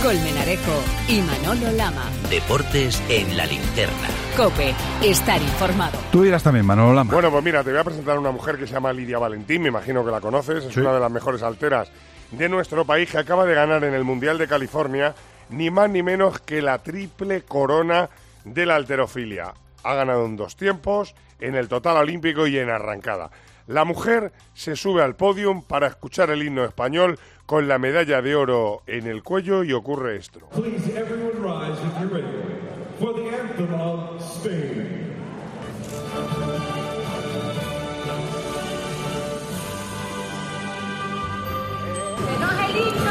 Colmenarejo y Manolo Lama. Deportes en la linterna. COPE, estar informado. Tú dirás también, Manolo Lama. Bueno, pues mira, te voy a presentar a una mujer que se llama Lidia Valentín, me imagino que la conoces, es una de las mejores alteras de nuestro país, que acaba de ganar en el Mundial de California ni más ni menos que la triple corona de la halterofilia. Ha ganado en 2 tiempos, en el total olímpico y en arrancada. La mujer se sube al podium para escuchar el himno español con la medalla de oro en el cuello y ocurre esto. Please, everyone rise if you're ready for the anthem of Spain. ¡Recoge el himno!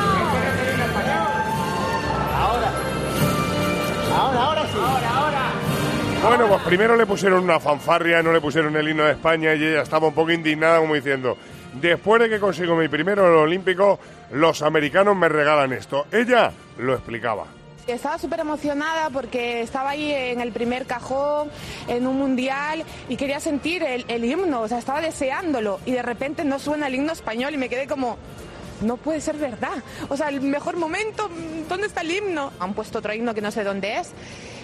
Ahora sí. Ahora. Bueno, pues primero le pusieron una fanfarria, no le pusieron el himno de España y ella estaba un poco indignada como diciendo, después de que consigo mi primero oro olímpico, los americanos me regalan esto. Ella lo explicaba. Estaba súper emocionada porque estaba ahí en el primer cajón, en un mundial, y quería sentir el himno, o sea, estaba deseándolo, y de repente no suena el himno español y me quedé como... No puede ser verdad. O sea, el mejor momento, ¿dónde está el himno? Han puesto otro himno que no sé dónde es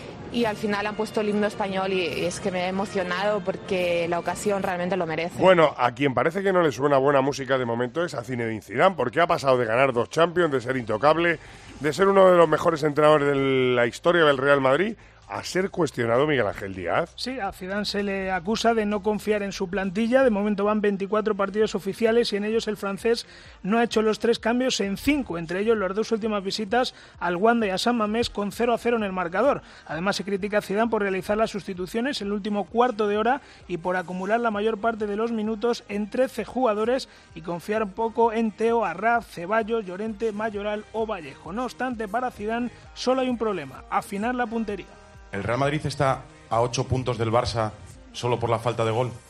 y al final han puesto el himno español y es que me he emocionado porque la ocasión realmente lo merece. Bueno, a quien parece que no le suena buena música de momento es a Zinedine Zidane, porque ha pasado de ganar 2 Champions, de ser intocable, de ser uno de los mejores entrenadores de la historia del Real Madrid, a ser cuestionado Miguel Ángel Díaz. Sí, a Zidane se le acusa de no confiar en su plantilla. De momento van 24 partidos oficiales y en ellos el francés no ha hecho los 3 cambios en 5, entre ellos las 2 últimas visitas al Wanda y a San Mamés con 0-0 en el marcador. Además se critica a Zidane por realizar las sustituciones en el último cuarto de hora y por acumular la mayor parte de los minutos en 13 jugadores y confiar poco en Teo, Arraf, Ceballos, Llorente, Mayoral o Vallejo. No obstante, para Zidane solo hay un problema: afinar la puntería. ¿El Real Madrid está a 8 puntos del Barça solo por la falta de gol?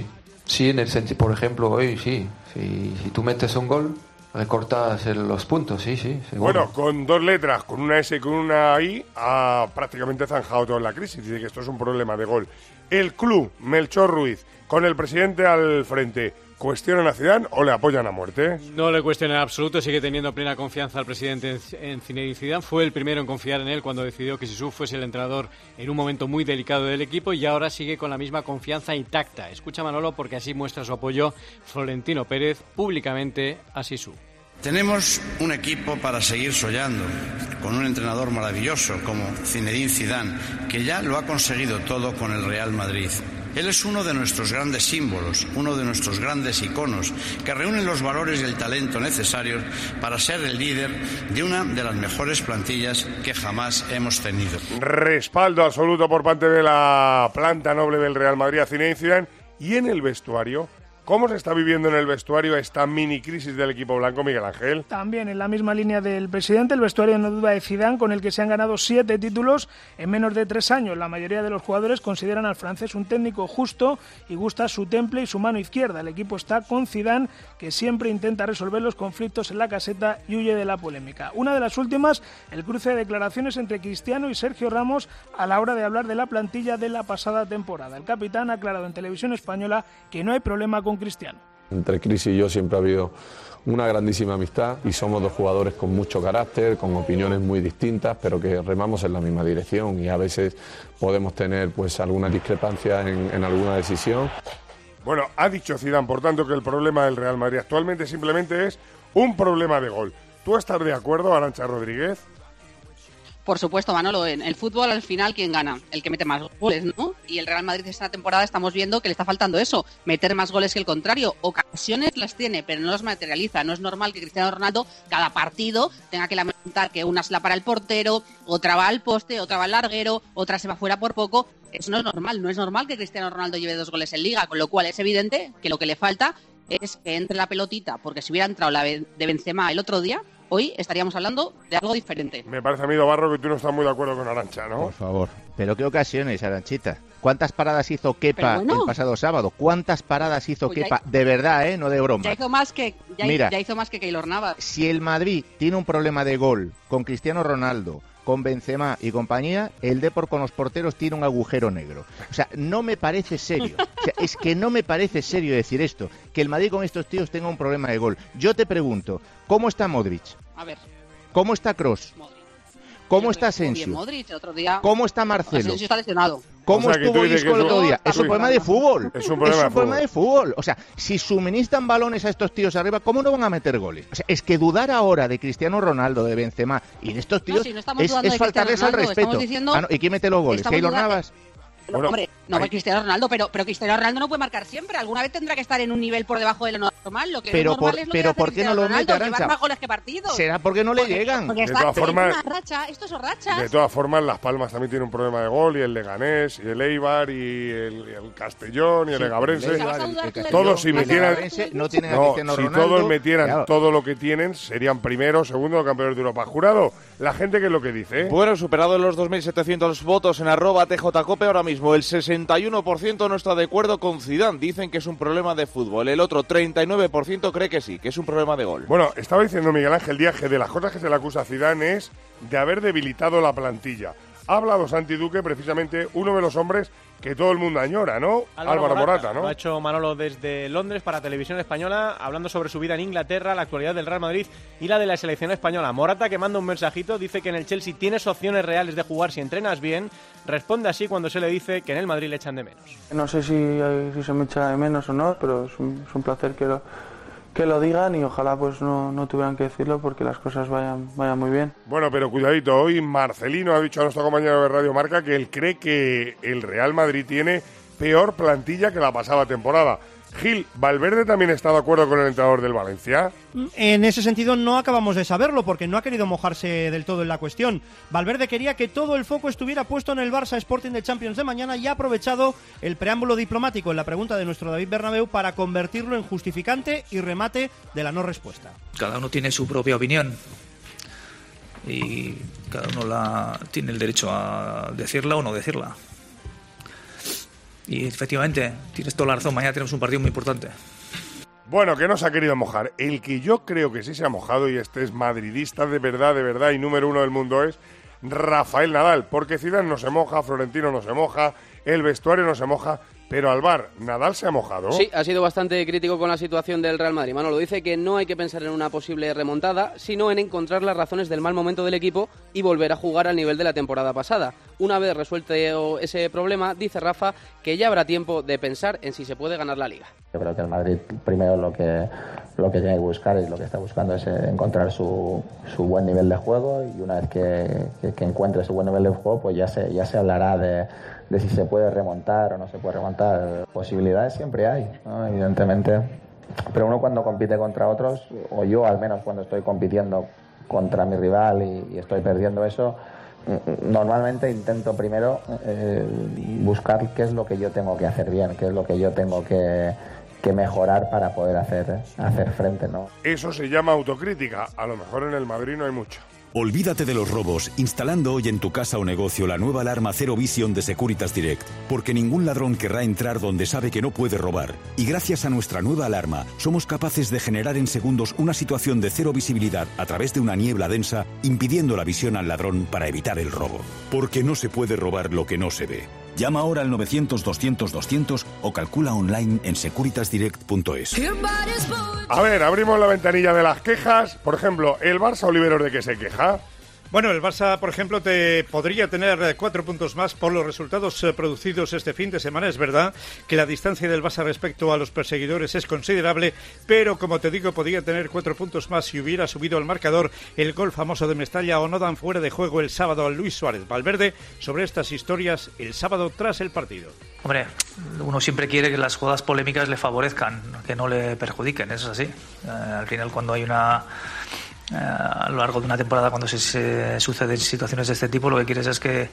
Sí, en el sentido, por ejemplo, hoy sí. Si tú metes un gol, recortas los puntos, sí, seguro. Bueno, con 2 letras, con una S y con una I, ha prácticamente zanjado toda la crisis. Dice que esto es un problema de gol. El club, Melchor Ruiz, con el presidente al frente, ¿cuestionan a Zidane o le apoyan a muerte? No le cuestiona en absoluto, sigue teniendo plena confianza al presidente en Zinedine Zidane. Fue el primero en confiar en él cuando decidió que Zizou fuese el entrenador en un momento muy delicado del equipo y ahora sigue con la misma confianza intacta. Escucha Manolo porque así muestra su apoyo Florentino Pérez públicamente a Zizou. Tenemos un equipo para seguir soñando, con un entrenador maravilloso como Zinedine Zidane, que ya lo ha conseguido todo con el Real Madrid. Él es uno de nuestros grandes símbolos, uno de nuestros grandes iconos, que reúnen los valores y el talento necesarios para ser el líder de una de las mejores plantillas que jamás hemos tenido. Respaldo absoluto por parte de la planta noble del Real Madrid a Zinedine Zidane. Y en el vestuario, ¿cómo se está viviendo en el vestuario esta mini crisis del equipo blanco, Miguel Ángel? También en la misma línea del presidente, el vestuario no duda de Zidane, con el que se han ganado 7 títulos en menos de 3 años. La mayoría de los jugadores consideran al francés un técnico justo y gusta su temple y su mano izquierda. El equipo está con Zidane, que siempre intenta resolver los conflictos en la caseta y huye de la polémica. Una de las últimas, el cruce de declaraciones entre Cristiano y Sergio Ramos a la hora de hablar de la plantilla de la pasada temporada. El capitán ha aclarado en Televisión Española que no hay problema con Cristiano. Entre Cris y yo siempre ha habido una grandísima amistad y somos 2 jugadores con mucho carácter, con opiniones muy distintas, pero que remamos en la misma dirección y a veces podemos tener pues algunas discrepancias en alguna decisión. Bueno, ha dicho Zidane, por tanto, que el problema del Real Madrid actualmente simplemente es un problema de gol. ¿Tú estás de acuerdo, Arantxa Rodríguez? Por supuesto, Manolo, en el fútbol al final, ¿quién gana? El que mete más goles, ¿no? Y el Real Madrid esta temporada estamos viendo que le está faltando eso, meter más goles que el contrario. Ocasiones las tiene, pero no las materializa. No es normal que Cristiano Ronaldo cada partido tenga que lamentar que una se la para el portero, otra va al poste, otra va al larguero, otra se va fuera por poco. Eso no es normal. No es normal que Cristiano Ronaldo lleve 2 goles en Liga, con lo cual es evidente que lo que le falta es que entre la pelotita, porque si hubiera entrado la de Benzema el otro día, hoy estaríamos hablando de algo diferente. Me parece a mí, Dobarro, que tú no estás muy de acuerdo con Arantxa, ¿no? Por favor. ¿Pero qué ocasiones, Aranchita? ¿Cuántas paradas hizo Kepa el pasado sábado? ¿Cuántas paradas hizo Kepa? De verdad, no de broma. Ya hizo más que Keylor Navas. Si el Madrid tiene un problema de gol con Cristiano Ronaldo, con Benzema y compañía, el Depor con los porteros tiene un agujero negro. O sea, no me parece serio. O sea, es que no me parece serio decir esto, que el Madrid con estos tíos tenga un problema de gol. Yo te pregunto, ¿cómo está Modric? A ver. ¿Cómo está Kroos? ¿Cómo está Asensio? Modric, el otro día, ¿Cómo está Marcelo? Asensio está lesionado. ¿Cómo estuvo Isco el otro día? Es un problema de fútbol. Es un problema de fútbol. O sea, si suministran balones a estos tíos arriba, ¿cómo no van a meter goles? O sea, es que dudar ahora de Cristiano Ronaldo, de Benzema y de estos tíos es faltarles al respeto. ¿Y quién mete los goles? ¿Keylor Navas? Bueno, hombre, no es Cristiano Ronaldo, pero Cristiano Ronaldo no puede marcar siempre. Alguna vez tendrá que estar en un nivel por debajo de lo normal. Lo que pero no es normal es lo que hace ¿por qué no lo mete, Ronaldo, llevar más goles que partidos. ¿Será porque no le llegan? Porque de todas formas, esto es rachas. De todas formas, Las Palmas también tiene un problema de gol, y el Leganés, y el Eibar, y el Castellón, y el Egabrense. Todos, si metieran, no tienen a Cristiano si Ronaldo, todos metieran claro, todo lo que tienen, serían primeros, segundos, campeones de Europa. Jurado, la gente, ¿qué es lo que dice? Bueno, superado los 2.700 votos en @TJCope, ahora mismo el 61% no está de acuerdo con Zidane. Dicen que es un problema de fútbol. El otro 39% cree que sí, que es un problema de gol. Bueno, estaba diciendo Miguel Ángel Díaz que de las cosas que se le acusa a Zidane es de haber debilitado la plantilla. Ha hablado Santi Duque, precisamente uno de los hombres que todo el mundo añora, ¿no? Álvaro Morata, ¿no? Lo ha hecho Manolo desde Londres para Televisión Española, hablando sobre su vida en Inglaterra, la actualidad del Real Madrid y la de la selección española. Morata, que manda un mensajito, dice que en el Chelsea tienes opciones reales de jugar si entrenas bien. Responde así cuando se le dice que en el Madrid le echan de menos. No sé si se me echa de menos o no, pero es un placer que lo digan, y ojalá pues no tuvieran que decirlo, porque las cosas vayan muy bien. Bueno, pero cuidadito, hoy Marcelino ha dicho a nuestro compañero de Radio Marca que él cree que el Real Madrid tiene peor plantilla que la pasada temporada. Gil, ¿Valverde también está de acuerdo con el entrenador del Valencia? En ese sentido no acabamos de saberlo, porque no ha querido mojarse del todo en la cuestión. Valverde quería que todo el foco estuviera puesto en el Barça Sporting de Champions de mañana, y ha aprovechado el preámbulo diplomático en la pregunta de nuestro David Bernabéu para convertirlo en justificante y remate de la no respuesta. Cada uno tiene su propia opinión y cada uno tiene el derecho a decirla o no decirla. Y efectivamente, tienes toda la razón, mañana tenemos un partido muy importante. Bueno, que no se ha querido mojar. El que yo creo que sí se ha mojado, y este es madridista de verdad, y número uno del mundo, es Rafael Nadal. Porque Zidane no se moja, Florentino no se moja, el vestuario no se moja, pero Alvar, ¿Nadal se ha mojado? Sí, ha sido bastante crítico con la situación del Real Madrid. Manolo dice que no hay que pensar en una posible remontada, sino en encontrar las razones del mal momento del equipo y volver a jugar al nivel de la temporada pasada. Una vez resuelto ese problema, dice Rafa que ya habrá tiempo de pensar en si se puede ganar la Liga. Yo creo que el Madrid primero lo que tiene que buscar, y lo que está buscando, es encontrar su buen nivel de juego, y una vez que encuentre su buen nivel de juego, pues ya se hablará de si se puede remontar o no se puede remontar. Posibilidades siempre hay, ¿no? Evidentemente, pero uno cuando compite contra otros, o yo al menos cuando estoy compitiendo contra mi rival y estoy perdiendo eso, normalmente intento primero buscar qué es lo que yo tengo que hacer bien, qué es lo que yo tengo que mejorar para poder hacer frente, ¿no? Eso se llama autocrítica. A lo mejor en el Madrid no hay mucho. Olvídate de los robos instalando hoy en tu casa o negocio la nueva alarma Zero Vision de Securitas Direct, porque ningún ladrón querrá entrar donde sabe que no puede robar. Y gracias a nuestra nueva alarma, somos capaces de generar en segundos una situación de cero visibilidad a través de una niebla densa, impidiendo la visión al ladrón para evitar el robo. Porque no se puede robar lo que no se ve. Llama ahora al 900-200-200 o calcula online en securitasdirect.es. A ver, abrimos la ventanilla de las quejas. Por ejemplo, ¿el Barça, Oliveros, de qué se queja? Bueno, el Barça, por ejemplo, podría tener 4 puntos más por los resultados producidos este fin de semana. Es verdad que la distancia del Barça respecto a los perseguidores es considerable, pero como te digo, podría tener 4 puntos más si hubiera subido el marcador el gol famoso de Mestalla, o no dan fuera de juego el sábado a Luis Suárez. Valverde sobre estas historias el sábado tras el partido. Hombre, uno siempre quiere que las jugadas polémicas le favorezcan, que no le perjudiquen, eso es así. Al final, cuando hay a lo largo de una temporada, cuando se suceden situaciones de este tipo, lo que quieres es que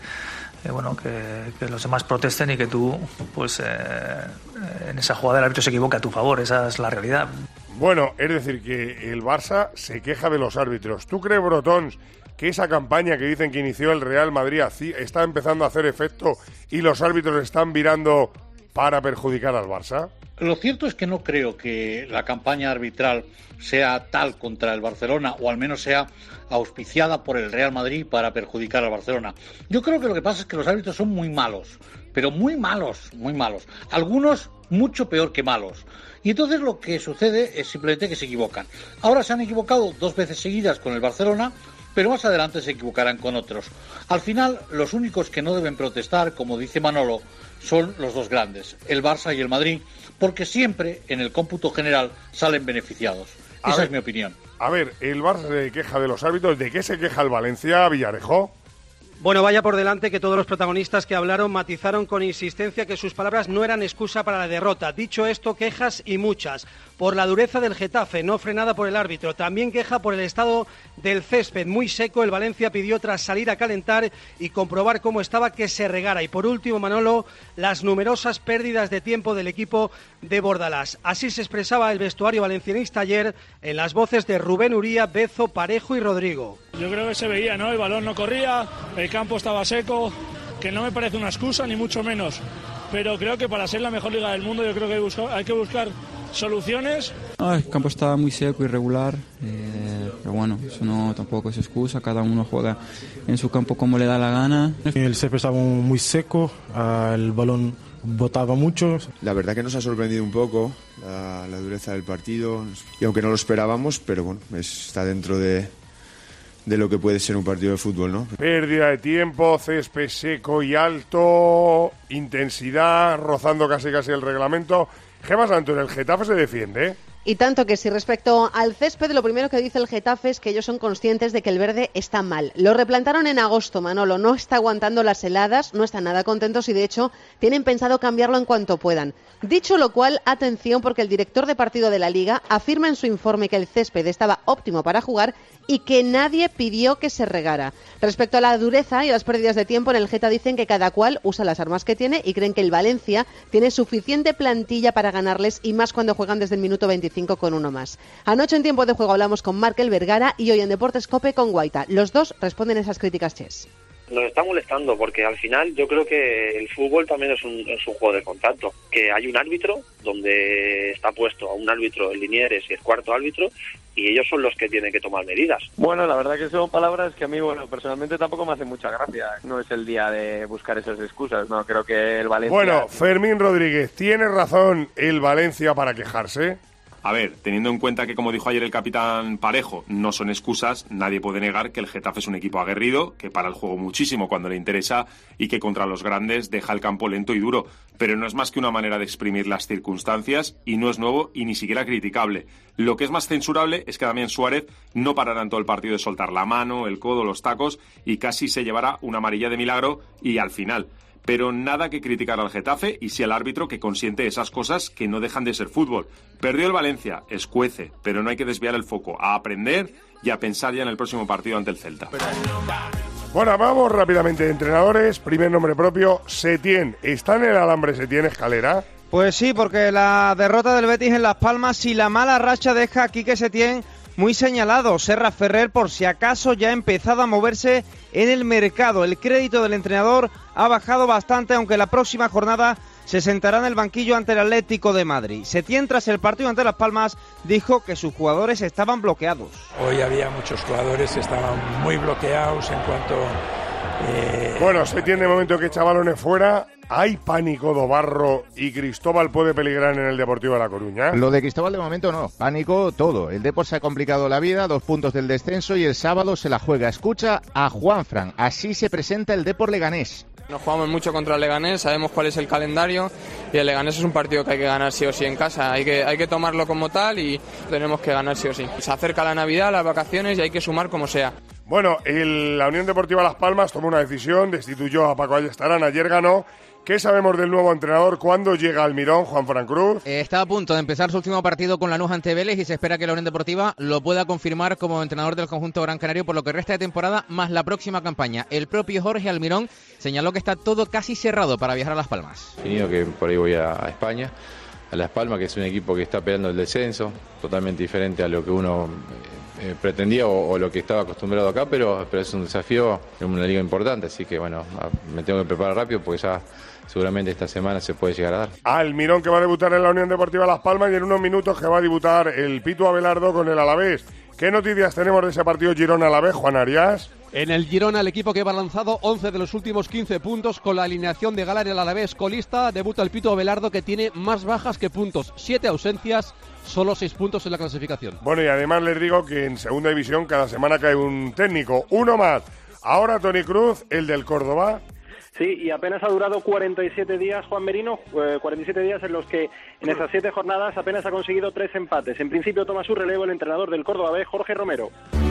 los demás protesten y que tú, pues en esa jugada el árbitro se equivoque a tu favor. Esa es la realidad. Bueno, es decir, que el Barça se queja de los árbitros. ¿Tú crees, Brotons, que esa campaña que dicen que inició el Real Madrid está empezando a hacer efecto y los árbitros están virando para perjudicar al Barça? Lo cierto es que no creo que la campaña arbitral sea tal contra el Barcelona, o al menos sea auspiciada por el Real Madrid para perjudicar al Barcelona. Yo creo que lo que pasa es que los árbitros son muy malos, pero muy malos, muy malos. Algunos mucho peor que malos. Y entonces lo que sucede es simplemente que se equivocan. Ahora se han equivocado 2 veces seguidas con el Barcelona, pero más adelante se equivocarán con otros. Al final, los únicos que no deben protestar, como dice Manolo, son los dos grandes, el Barça y el Madrid, porque siempre en el cómputo general salen beneficiados. Esa es mi opinión. A ver, el Barça se queja de los árbitros. ¿De qué se queja el Valencia, Villarejo? Bueno, vaya por delante que todos los protagonistas que hablaron matizaron con insistencia que sus palabras no eran excusa para la derrota. Dicho esto, quejas y muchas. Por la dureza del Getafe, no frenada por el árbitro. También queja por el estado del césped, muy seco. El Valencia pidió tras salir a calentar y comprobar cómo estaba que se regara. Y por último, Manolo, las numerosas pérdidas de tiempo del equipo de Bordalás. Así se expresaba el vestuario valencianista ayer en las voces de Rubén Uría, Bezo, Parejo y Rodrigo. Yo creo que se veía, ¿no? El balón no corría, el campo estaba seco, que no me parece una excusa ni mucho menos, pero creo que para ser la mejor liga del mundo yo creo que hay que buscar soluciones. El campo estaba muy seco, irregular, pero bueno, eso no tampoco es excusa, cada uno juega en su campo como le da la gana. El césped estaba muy seco, el balón botaba mucho. La verdad que nos ha sorprendido un poco la dureza del partido, y aunque no lo esperábamos, pero bueno, está dentro de lo que puede ser un partido de fútbol, ¿no? Pérdida de tiempo, césped seco y alto, intensidad, rozando casi el reglamento. Gemma Santos, el Getafe se defiende, ¿eh? Y tanto que si respecto al césped, lo primero que dice el Getafe es que ellos son conscientes de que el verde está mal. Lo replantaron en agosto, Manolo, no está aguantando las heladas, no están nada contentos y de hecho tienen pensado cambiarlo en cuanto puedan. Dicho lo cual, atención porque el director de partido de la Liga afirma en su informe que el césped estaba óptimo para jugar y que nadie pidió que se regara. Respecto a la dureza y las pérdidas de tiempo, en el Geta dicen que cada cual usa las armas que tiene y creen que el Valencia tiene suficiente plantilla para ganarles y más cuando juegan desde el minuto 25 con uno más. Anoche en tiempo de juego hablamos con Markel Vergara y hoy en Deportes COPE con Guaita. Los dos responden a esas críticas, Ches. Nos está molestando porque al final yo creo que el fútbol también es un juego de contacto, que hay un árbitro donde está puesto a un árbitro, el Linieres y el cuarto árbitro, y ellos son los que tienen que tomar medidas. Bueno, la verdad que son palabras que a mí, personalmente tampoco me hacen mucha gracia. No es el día de buscar esas excusas, no, creo que el Valencia... Bueno, Fermín Rodríguez, ¿tiene razón el Valencia para quejarse? A ver, teniendo en cuenta que, como dijo ayer el capitán Parejo, no son excusas, nadie puede negar que el Getafe es un equipo aguerrido, que para el juego muchísimo cuando le interesa y que contra los grandes deja el campo lento y duro. Pero no es más que una manera de exprimir las circunstancias y no es nuevo y ni siquiera criticable. Lo que es más censurable es que Damián Suárez no parará en todo el partido de soltar la mano, el codo, los tacos y casi se llevará una amarilla de milagro y al final. Pero nada que criticar al Getafe y sí al árbitro que consiente esas cosas que no dejan de ser fútbol. Perdió el Valencia, escuece, pero no hay que desviar el foco, a aprender y a pensar ya en el próximo partido ante el Celta. Bueno, vamos rápidamente de entrenadores. Primer nombre propio, Setién. ¿Está en el alambre Setién, Escalera? Pues sí, porque la derrota del Betis en Las Palmas y la mala racha deja a Quique Setién muy señalado. Serra Ferrer, por si acaso, ya ha empezado a moverse en el mercado. El crédito del entrenador ha bajado bastante, aunque la próxima jornada se sentará en el banquillo ante el Atlético de Madrid. Setién, tras el partido ante Las Palmas, dijo que sus jugadores estaban bloqueados. Hoy había muchos jugadores que estaban muy bloqueados en cuanto... Bueno, Setién de momento que echa balones fuera. ¿Hay pánico Dobarro y Cristóbal puede peligrar en el Deportivo de La Coruña? Lo de Cristóbal de momento no, pánico todo. El Depor se ha complicado la vida, 2 puntos del descenso y el sábado se la juega. Escucha a Juanfran, así se presenta el Depor Leganés. Nos jugamos mucho contra el Leganés, sabemos cuál es el calendario y el Leganés es un partido que hay que ganar sí o sí en casa. Hay que tomarlo como tal y tenemos que ganar sí o sí. Se acerca la Navidad, las vacaciones y hay que sumar como sea. Bueno, la Unión Deportiva Las Palmas tomó una decisión, destituyó a Paco Ayestarán, ayer ganó. ¿Qué sabemos del nuevo entrenador? ¿Cuándo llega Almirón, Juanfran Cruz? Está a punto de empezar su último partido con Lanús ante Vélez y se espera que la Unión Deportiva lo pueda confirmar como entrenador del conjunto Gran Canario por lo que resta de temporada más la próxima campaña. El propio Jorge Almirón señaló que está todo casi cerrado para viajar a Las Palmas. Definido que por ahí voy a España, a Las Palmas, que es un equipo que está peleando el descenso, totalmente diferente a lo que uno pretendía o lo que estaba acostumbrado acá, pero es un desafío en una liga importante, así que bueno, me tengo que preparar rápido porque ya seguramente esta semana se puede llegar a dar. Almirón, que va a debutar en la Unión Deportiva Las Palmas, y en unos minutos que va a debutar el Pitu Abelardo con el Alavés. ¿Qué noticias tenemos de ese partido Girona-Alavés, Juan Arias? En el Girona, el equipo que va lanzado 11 de los últimos 15 puntos con la alineación de gala en el Alavés colista. Debuta el Pito Abelardo, que tiene más bajas que puntos, 7 ausencias, solo 6 puntos en la clasificación. Bueno, y además les digo que en segunda división cada semana cae un técnico, uno más. Ahora Toni Cruz, el del Córdoba. Sí, y apenas ha durado 47 días, Juan Merino, 47 días en los que en esas 7 jornadas apenas ha conseguido 3 empates. En principio toma su relevo el entrenador del Córdoba B, Jorge Romero.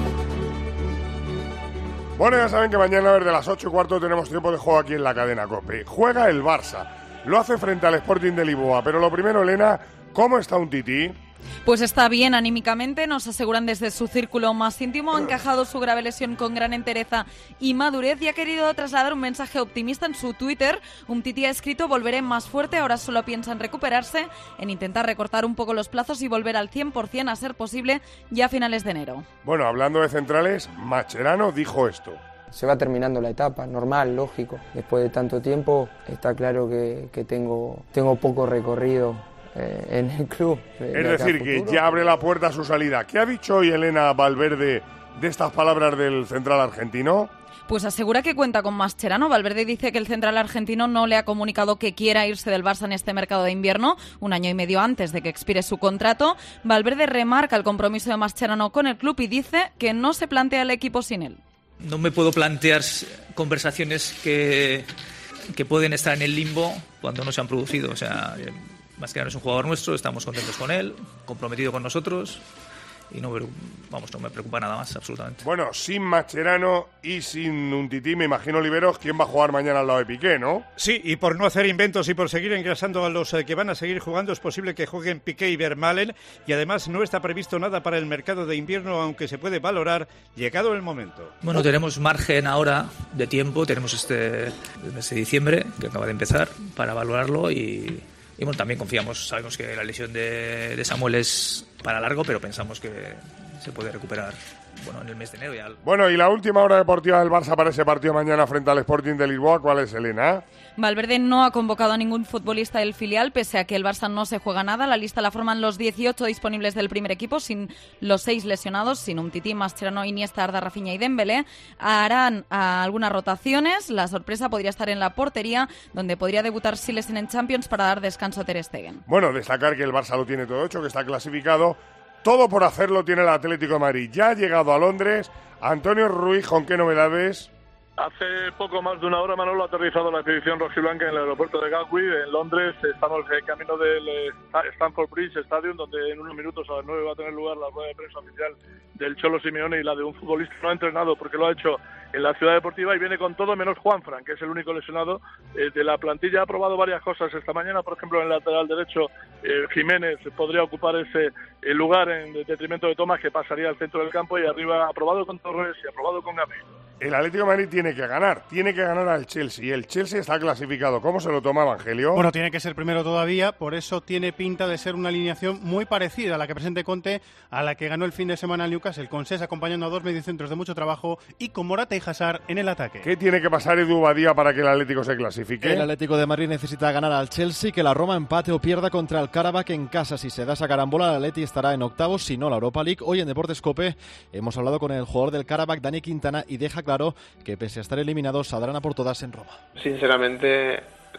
Bueno, ya saben que mañana desde las 8:15 tenemos tiempo de juego aquí en la cadena COPE. Juega el Barça, lo hace frente al Sporting de Lisboa, pero lo primero, Elena, ¿cómo está un Tití? Pues está bien anímicamente, nos aseguran desde su círculo más íntimo, ha encajado su grave lesión con gran entereza y madurez y ha querido trasladar un mensaje optimista en su Twitter. Umtiti ha escrito: volveré más fuerte, ahora solo piensa en recuperarse, en intentar recortar un poco los plazos y volver al 100% a ser posible ya a finales de enero. Bueno, hablando de centrales, Mascherano dijo esto. Se va terminando la etapa, normal, lógico. Después de tanto tiempo está claro que tengo poco recorrido en el club. Es decir, que ya abre la puerta a su salida. ¿Qué ha dicho hoy Elena Valverde de estas palabras del central argentino? Pues asegura que cuenta con Mascherano. Valverde dice que el central argentino no le ha comunicado que quiera irse del Barça en este mercado de invierno, un año y medio antes de que expire su contrato. Valverde remarca el compromiso de Mascherano con el club y dice que no se plantea el equipo sin él. No me puedo plantear conversaciones que pueden estar en el limbo cuando no se han producido. O sea, Mascherano es un jugador nuestro, estamos contentos con él, comprometido con nosotros y no me preocupa nada más, absolutamente. Bueno, sin Mascherano y sin Umtiti, me imagino, Oliveros, ¿quién va a jugar mañana al lado de Piqué, no? Sí, y por no hacer inventos y por seguir engrasando a los que van a seguir jugando, es posible que jueguen Piqué y Vermaelen, y además no está previsto nada para el mercado de invierno, aunque se puede valorar llegado el momento. Bueno, tenemos margen ahora de tiempo, tenemos el mes de diciembre, que acaba de empezar, para valorarlo y bueno, también sabemos que la lesión de Samuel es para largo, pero pensamos que se puede recuperar en el mes de enero ya. Bueno, y la última hora deportiva del Barça para ese partido mañana frente al Sporting de Lisboa, ¿cuál es, Elena? Valverde no ha convocado a ningún futbolista del filial, pese a que el Barça no se juega nada. La lista la forman los 18 disponibles del primer equipo, sin los 6 lesionados, sin Umtiti, Mascherano, Iniesta, Arda, Rafinha y Dembélé. Harán algunas rotaciones. La sorpresa podría estar en la portería, donde podría debutar Silesen en Champions para dar descanso a Ter Stegen. Bueno, destacar que el Barça lo tiene todo hecho, que está clasificado. Todo por hacerlo tiene el Atlético de Madrid. Ya ha llegado a Londres. Antonio Ruiz, ¿con qué novedades? Hace poco más de una hora, Manolo, ha aterrizado la expedición rojiblanca en el aeropuerto de Gatwick, en Londres. Estamos en camino del Stamford Bridge Stadium, donde en unos minutos a las 9 va a tener lugar la rueda de prensa oficial del Cholo Simeone y la de un futbolista no entrenado, porque lo ha hecho en la Ciudad Deportiva, y viene con todo menos Juanfran, que es el único lesionado de la plantilla. Ha probado varias cosas esta mañana, por ejemplo, en el lateral derecho Jiménez podría ocupar ese lugar en detrimento de Tomás, que pasaría al centro del campo, y arriba ha probado con Torres y ha probado con Gavi. El Atlético de Madrid tiene que ganar al Chelsea, y el Chelsea está clasificado. ¿Cómo se lo toma, Evangelio? Bueno, tiene que ser primero todavía, por eso tiene pinta de ser una alineación muy parecida a la que presente Conte, a la que ganó el fin de semana el Newcastle, con Sess acompañando a 2 mediocentros de mucho trabajo y con Morata y Hazard en el ataque. ¿Qué tiene que pasar, Edu Badía, para que el Atlético se clasifique? El Atlético de Madrid necesita ganar al Chelsea, que la Roma empate o pierda contra el Karabakh en casa. Si se da esa carambola, el Atleti estará en octavos, si no la Europa League. Hoy en Deportes COPE hemos hablado con el jugador del Karabakh, Dani Quintana, y deja claro que pese a estar eliminados, saldrán a por todas en Roma. Sinceramente,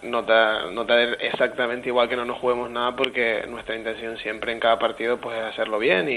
nota exactamente igual que no nos juguemos nada, porque nuestra intención siempre en cada partido pues es hacerlo bien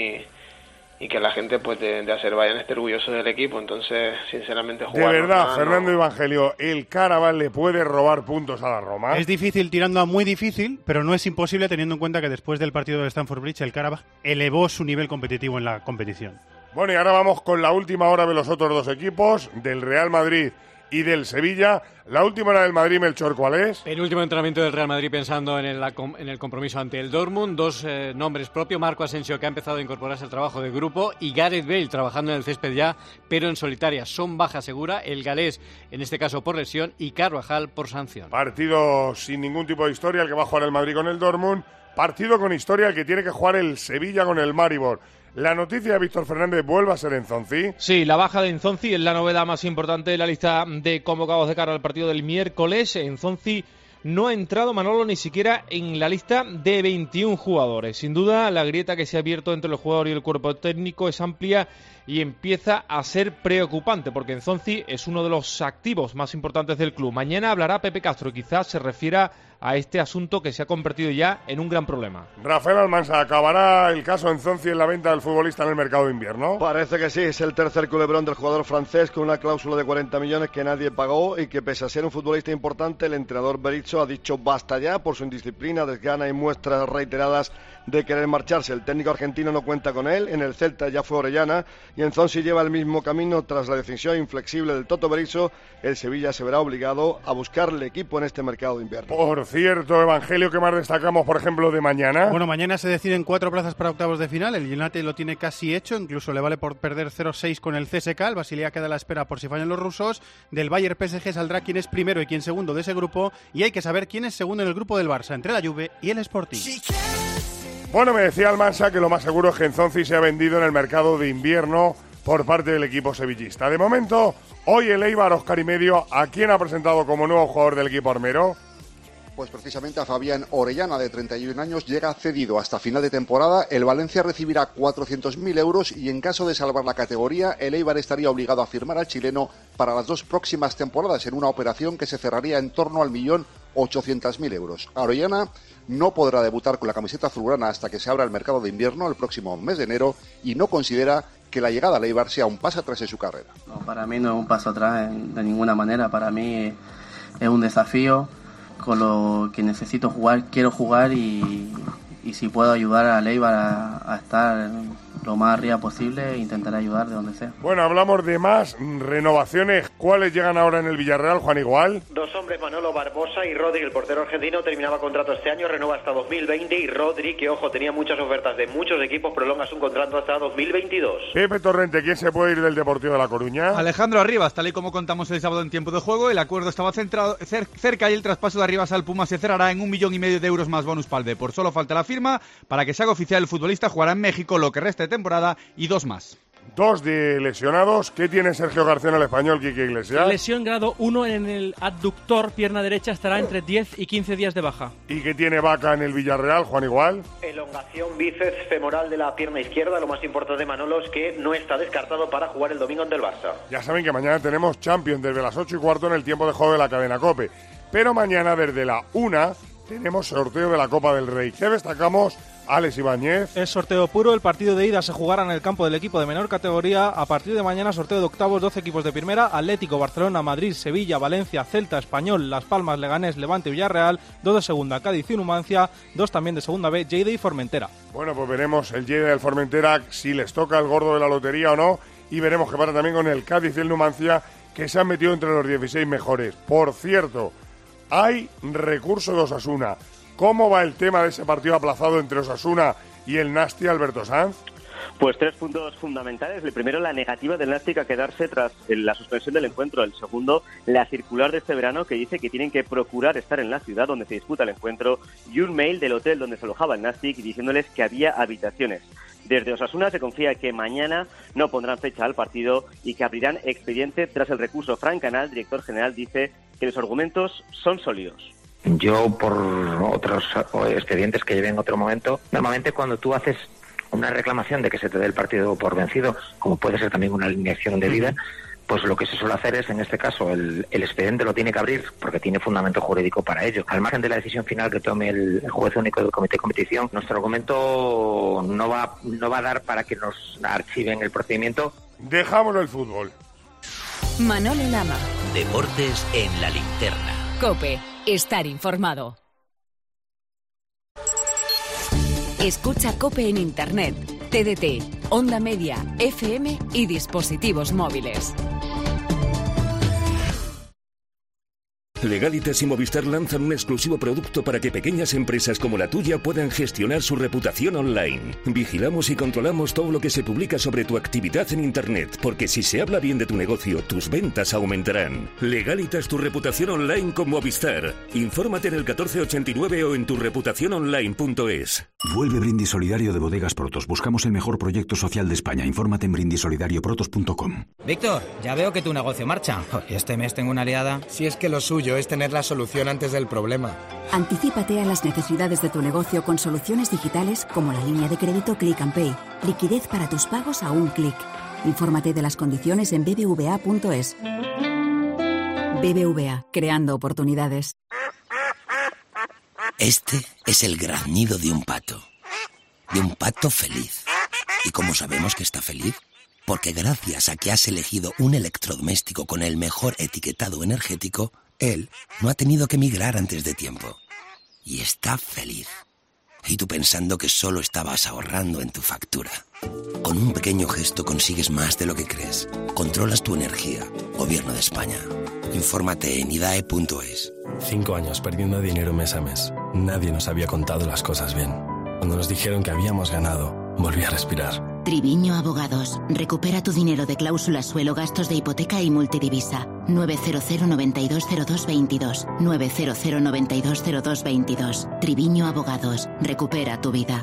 y que la gente pues de Azerbaiyán esté orgulloso del equipo. Entonces, sinceramente, jugar. De verdad, Fernando Evangelio, ¿el Karabakh le puede robar puntos a la Roma? Es difícil, tirando a muy difícil, pero no es imposible, teniendo en cuenta que después del partido de Stamford Bridge, el Karabakh elevó su nivel competitivo en la competición. Bueno, y ahora vamos con la última hora de los otros dos equipos, del Real Madrid y del Sevilla. La última hora del Madrid, Melchor, ¿cuál es? El último entrenamiento del Real Madrid pensando en el compromiso ante el Dortmund. 2 nombres propios: Marco Asensio, que ha empezado a incorporarse al trabajo de grupo, y Gareth Bale, trabajando en el césped ya, pero en solitaria. Son baja segura, el galés, en este caso por lesión, y Carvajal por sanción. Partido sin ningún tipo de historia el que va a jugar el Madrid con el Dortmund. Partido con historia el que tiene que jugar el Sevilla con el Maribor. La noticia de Víctor Fernández vuelve a ser Nzonzi. Sí, la baja de Nzonzi es la novedad más importante de la lista de convocados de cara al partido del miércoles. Nzonzi no ha entrado, Manolo, ni siquiera en la lista de 21 jugadores. Sin duda, la grieta que se ha abierto entre los jugadores y el cuerpo técnico es amplia y empieza a ser preocupante porque Nzonzi es uno de los activos más importantes del club. Mañana hablará Pepe Castro y quizás se refiera a este asunto que se ha convertido ya en un gran problema. Rafael Almansa, ¿acabará el caso Nzonzi en la venta del futbolista en el mercado de invierno? Parece que sí, es el tercer culebrón del jugador francés con una cláusula de 40 millones que nadie pagó y que pese a ser un futbolista importante, el entrenador Berizzo ha dicho basta ya por su indisciplina, desgana y muestras reiteradas de querer marcharse. El técnico argentino no cuenta con él, en el Celta ya fue Orellana y Nzonzi lleva el mismo camino tras la decisión inflexible del Toto Berizzo. El Sevilla se verá obligado a buscarle equipo en este mercado de invierno. Por cierto, Evangelio, ¿qué más destacamos, por ejemplo, de mañana? Bueno, mañana se deciden 4 plazas para octavos de final. El United lo tiene casi hecho, incluso le vale por perder 0-6 con el CSKA. El Basilea queda a la espera por si fallan los rusos. Del Bayern PSG saldrá quién es primero y quién segundo de ese grupo. Y hay que saber quién es segundo en el grupo del Barça, entre la Juve y el Sporting. Bueno, me decía Almansa que lo más seguro es que Nzonzi se ha vendido en el mercado de invierno por parte del equipo sevillista. De momento, hoy el Eibar, Óscar y medio, ¿a quién ha presentado como nuevo jugador del equipo armero? Pues precisamente a Fabián Orellana, de 31 años, llega cedido hasta final de temporada. El Valencia recibirá 400.000 euros y en caso de salvar la categoría, el Eibar estaría obligado a firmar al chileno para las 2 próximas temporadas en una operación que se cerraría en torno al 1.800.000 euros. Orellana no podrá debutar con la camiseta azulgrana hasta que se abra el mercado de invierno el próximo mes de enero y no considera que la llegada al Eibar sea un paso atrás en su carrera. No, para mí no es un paso atrás de ninguna manera. Para mí es un desafío con lo que necesito jugar, quiero jugar y si puedo ayudar al Eibar a estar lo más arriba posible, intentaré ayudar de donde sea. Bueno, hablamos de más renovaciones. ¿Cuáles llegan ahora en el Villarreal, Juan Igual? 2 hombres, Manolo Barbosa y Rodri, el portero argentino, terminaba contrato este año, renueva hasta 2020 y Rodri, que ojo, tenía muchas ofertas de muchos equipos, prolonga su contrato hasta 2022. Pepe Torrente, ¿quién se puede ir del Deportivo de La Coruña? Alejandro Arribas, tal y como contamos el sábado en tiempo de juego, el acuerdo estaba centrado cerca y el traspaso de Arribas al Puma se cerrará en 1,5 millones de euros más bonus palde. Por solo falta la firma para que se haga oficial. El futbolista jugará en México lo que resta de temporada y 2 más. 2 de lesionados. ¿Qué tiene Sergio García en el Español, Quique Iglesias? Lesión grado 1 en el adductor, pierna derecha, estará entre 10 y 15 días de baja. ¿Y qué tiene Vaca en el Villarreal, Juan Igual? Elongación bíceps femoral de la pierna izquierda. Lo más importante, Manolo, es que no está descartado para jugar el domingo ante el Barça. Ya saben que mañana tenemos Champions desde las 8:15 en el tiempo de juego de la cadena COPE. Pero mañana desde la 1 tenemos sorteo de la Copa del Rey. ¿Qué destacamos? Alex Ibáñez. Es sorteo puro, el partido de ida se jugará en el campo del equipo de menor categoría. A partir de mañana, sorteo de octavos, 12 equipos de primera: Atlético, Barcelona, Madrid, Sevilla, Valencia, Celta, Español, Las Palmas, Leganés, Levante, Villarreal, 2 de segunda, Cádiz y Numancia, 2 también de segunda B, Lleida y Formentera. Bueno, pues veremos el Lleida y el Formentera si les toca el gordo de la lotería o no, y veremos qué pasa también con el Cádiz y el Numancia, que se han metido entre los 16 mejores. Por cierto, hay recurso de Osasuna. ¿Cómo va el tema de ese partido aplazado entre Osasuna y el Nasti, Alberto Sanz? Pues 3 puntos fundamentales. El primero, la negativa del Nasti a quedarse tras la suspensión del encuentro. El segundo, la circular de este verano que dice que tienen que procurar estar en la ciudad donde se disputa el encuentro, y un mail del hotel donde se alojaba el Nasti diciéndoles que había habitaciones. Desde Osasuna se confía que mañana no pondrán fecha al partido y que abrirán expediente tras el recurso. Fran Canal, director general, dice que los argumentos son sólidos. Yo, por otros expedientes que llevé en otro momento, normalmente cuando tú haces una reclamación de que se te dé el partido por vencido, como puede ser también una alineación debida, pues lo que se suele hacer es, en este caso, el expediente lo tiene que abrir porque tiene fundamento jurídico para ello. Al margen de la decisión final que tome el juez único del comité de competición, nuestro argumento no va a dar para que nos archiven el procedimiento. Dejámoslo el fútbol. Manolo Lama. Deportes en la linterna. COPE. Estar informado. Escucha COPE en Internet, TDT, Onda Media, FM y dispositivos móviles. Legalitas y Movistar lanzan un exclusivo producto para que pequeñas empresas como la tuya puedan gestionar su reputación online. Vigilamos y controlamos todo lo que se publica sobre tu actividad en Internet, porque si se habla bien de tu negocio, tus ventas aumentarán. Legalitas tu reputación online con Movistar. Infórmate en el 1489 o en turreputaciononline.es. Vuelve Brindis Solidario de Bodegas Protos. Buscamos el mejor proyecto social de España. Infórmate en brindisolidarioprotos.com. Víctor, ya veo que tu negocio marcha. Este mes tengo una liada. Si es que lo suyo es tener la solución antes del problema. Anticípate a las necesidades de tu negocio con soluciones digitales como la línea de crédito Click and Pay. Liquidez para tus pagos a un clic. Infórmate de las condiciones en bbva.es. BBVA, creando oportunidades. Este es el graznido de un pato. De un pato feliz. ¿Y cómo sabemos que está feliz? Porque gracias a que has elegido un electrodoméstico con el mejor etiquetado energético, él no ha tenido que migrar antes de tiempo. Y está feliz. Y tú pensando que solo estabas ahorrando en tu factura. Con un pequeño gesto consigues más de lo que crees. Controlas tu energía. Gobierno de España. Infórmate en idae.es. 5 años perdiendo dinero mes a mes. Nadie nos había contado las cosas bien. Cuando nos dijeron que habíamos ganado, volví a respirar. Triviño Abogados. Recupera tu dinero de cláusula suelo, gastos de hipoteca y multidivisa. 900 92 02 22. 900 92 02 22. Triviño Abogados. Recupera tu vida.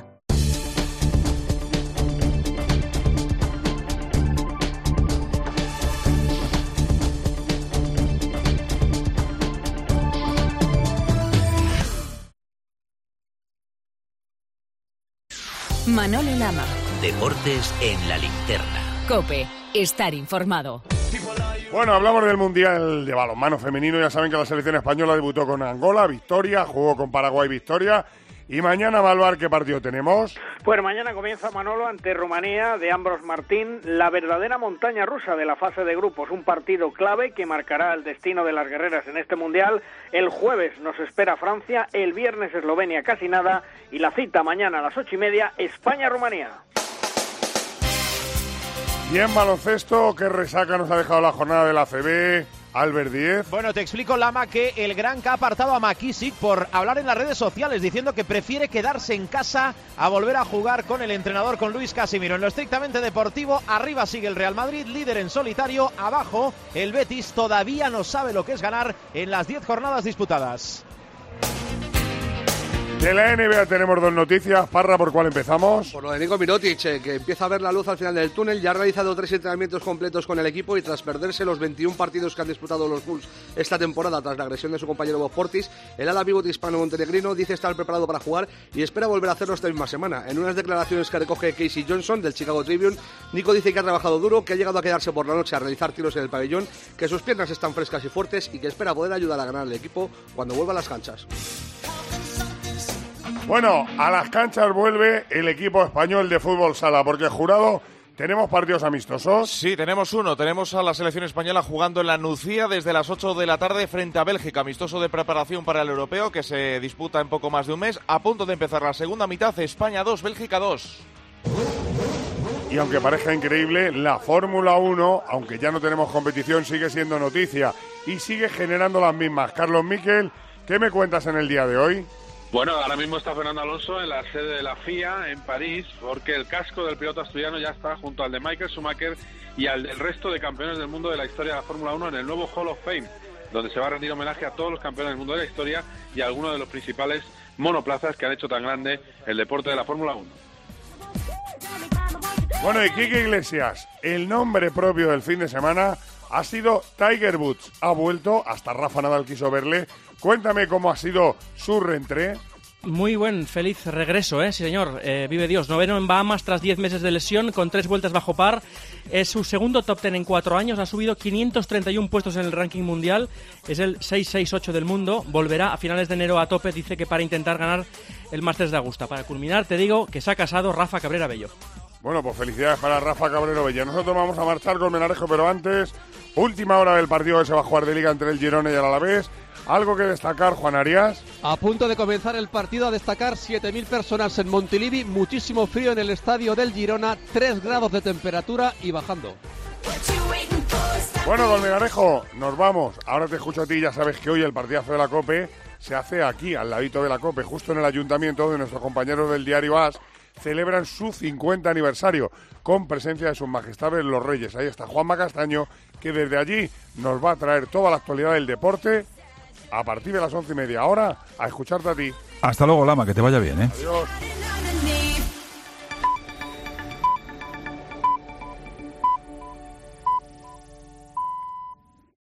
Manolo Lama. Deportes en la linterna. COPE. Estar informado. Bueno, hablamos del Mundial de Balonmano Femenino. Ya saben que la selección española debutó con Angola, victoria, jugó con Paraguay, victoria. Y mañana, Malvar, ¿qué partido tenemos? Pues mañana comienza, Manolo, ante Rumanía de Ambros Martín, la verdadera montaña rusa de la fase de grupos. Un partido clave que marcará el destino de las guerreras en este Mundial. El jueves nos espera Francia, el viernes Eslovenia casi nada, y la cita mañana a las 8:30, España-Rumanía. Y en baloncesto, ¿qué resaca nos ha dejado la jornada de la ACB? Albert Díez. Bueno, te explico, Lama, que el Gran K ha apartado a McKissick por hablar en las redes sociales, diciendo que prefiere quedarse en casa a volver a jugar con el entrenador, con Luis Casimiro. En lo estrictamente deportivo, arriba sigue el Real Madrid, líder en solitario. Abajo, el Betis todavía no sabe lo que es ganar en las 10 jornadas disputadas. De la NBA tenemos 2 noticias. Parra, ¿por cuál empezamos? Por lo de Nico Mirotic, que empieza a ver la luz al final del túnel. Ya ha realizado 3 entrenamientos completos con el equipo y tras perderse los 21 partidos que han disputado los Bulls esta temporada tras la agresión de su compañero Bob Portis, el ala pívot hispano-montenegrino dice estar preparado para jugar y espera volver a hacerlo esta misma semana. En unas declaraciones que recoge Casey Johnson del Chicago Tribune, Nico dice que ha trabajado duro, que ha llegado a quedarse por la noche a realizar tiros en el pabellón, que sus piernas están frescas y fuertes y que espera poder ayudar a ganar al equipo cuando vuelva a las canchas. Bueno, a las canchas vuelve el equipo español de fútbol sala, porque Jurado, ¿tenemos partidos amistosos? Sí, tenemos uno. Tenemos a la selección española jugando en la Nucía desde las 8 de la tarde frente a Bélgica. Amistoso de preparación para el europeo que se disputa en poco más de un mes. A punto de empezar la segunda mitad, España 2, Bélgica 2. Y aunque parezca increíble, la Fórmula 1, aunque ya no tenemos competición, sigue siendo noticia y sigue generando las mismas. Carlos Miquel, ¿qué me cuentas en el día de hoy? Bueno, ahora mismo está Fernando Alonso en la sede de la FIA en París, porque el casco del piloto asturiano ya está junto al de Michael Schumacher y al del resto de campeones del mundo de la historia de la Fórmula 1 en el nuevo Hall of Fame, donde se va a rendir homenaje a todos los campeones del mundo de la historia y a algunos de los principales monoplazas que han hecho tan grande el deporte de la Fórmula 1. Bueno, y Quique Iglesias, el nombre propio del fin de semana ha sido Tiger Woods. Ha vuelto, hasta Rafa Nadal quiso verle. Cuéntame cómo ha sido su reentré. Muy buen, feliz regreso, sí señor, vive Dios. Noveno en Bahamas tras 10 meses de lesión, con 3 vueltas bajo par. Es su segundo top 10 en 4 años, ha subido 531 puestos en el ranking mundial, es el 668 del mundo. Volverá a finales de enero a tope, dice que para intentar ganar el Masters de Augusta. Para culminar, te digo que se ha casado Rafa Cabrera Bello. Bueno, pues felicidades para Rafa Cabrera Bello. Nosotros vamos a marchar con Menarejo, pero antes, última hora del partido que se va a jugar de Liga entre el Girona y el Alavés. ¿Algo que destacar, Juan Arias? A punto de comenzar el partido, a destacar 7.000 personas en Montilivi, muchísimo frío en el estadio del Girona, 3 grados de temperatura y bajando. Bueno, don Menarejo, nos vamos. Ahora te escucho a ti, ya sabes que hoy el partidazo de la COPE se hace aquí, al ladito de la COPE, justo en el ayuntamiento, de nuestros compañeros del diario AS. Celebran su 50 aniversario con presencia de sus majestades los Reyes. Ahí está Juanma Castaño, que desde allí nos va a traer toda la actualidad del deporte a partir de las 11:30. Ahora, a escucharte a ti. Hasta luego, Lama, que te vaya bien, Adiós.